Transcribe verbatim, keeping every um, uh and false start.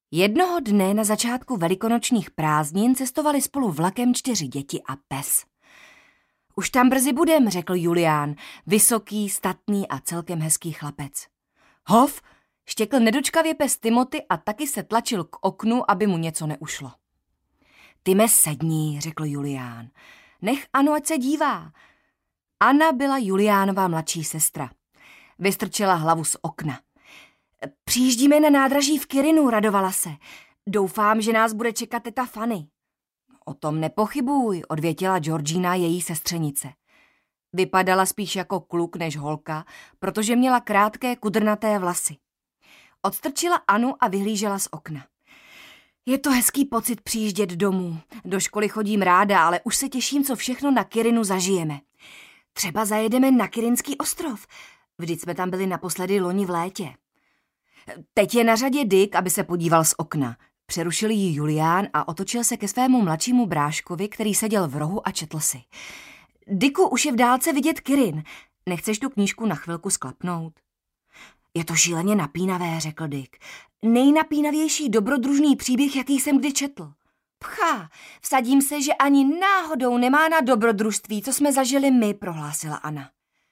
Jednoho dne na začátku velikonočních prázdnin cestovali spolu vlakem čtyři děti a pes. Už tam brzy budem, řekl Julián, vysoký, statný a celkem hezký chlapec. Hof, štěkl nedočkavě pes Timothy a taky se tlačil k oknu, aby mu něco neušlo. Time, sedni, řekl Julián. Nech Anu, ať se dívá. Anna byla Juliánova mladší sestra. Vystrčila hlavu z okna. Přijíždíme na nádraží v Kirinu, radovala se. Doufám, že nás bude čekat teta Fanny. O tom nepochybuj, odvětila Georgina, její sestřenice. Vypadala spíš jako kluk než holka, protože měla krátké kudrnaté vlasy. Odstrčila Anu a vyhlížela z okna. Je to hezký pocit přijíždět domů. Do školy chodím ráda, ale už se těším, co všechno na Kirinu zažijeme. Třeba zajedeme na Kirinský ostrov. Vždyť jsme tam byli naposledy loni v létě. Teď je na řadě Dick, aby se podíval z okna. Přerušil ji Julián a otočil se ke svému mladšímu bráškovi, který seděl v rohu a četl si. Dicku, už je v dálce vidět Kirin. Nechceš tu knížku na chvilku sklapnout? Je to šíleně napínavé, řekl Dick. Nejnapínavější dobrodružný příběh, jaký jsem kdy četl. Pchá, vsadím se, že ani náhodou nemá na dobrodružství, co jsme zažili my, prohlásila Anna.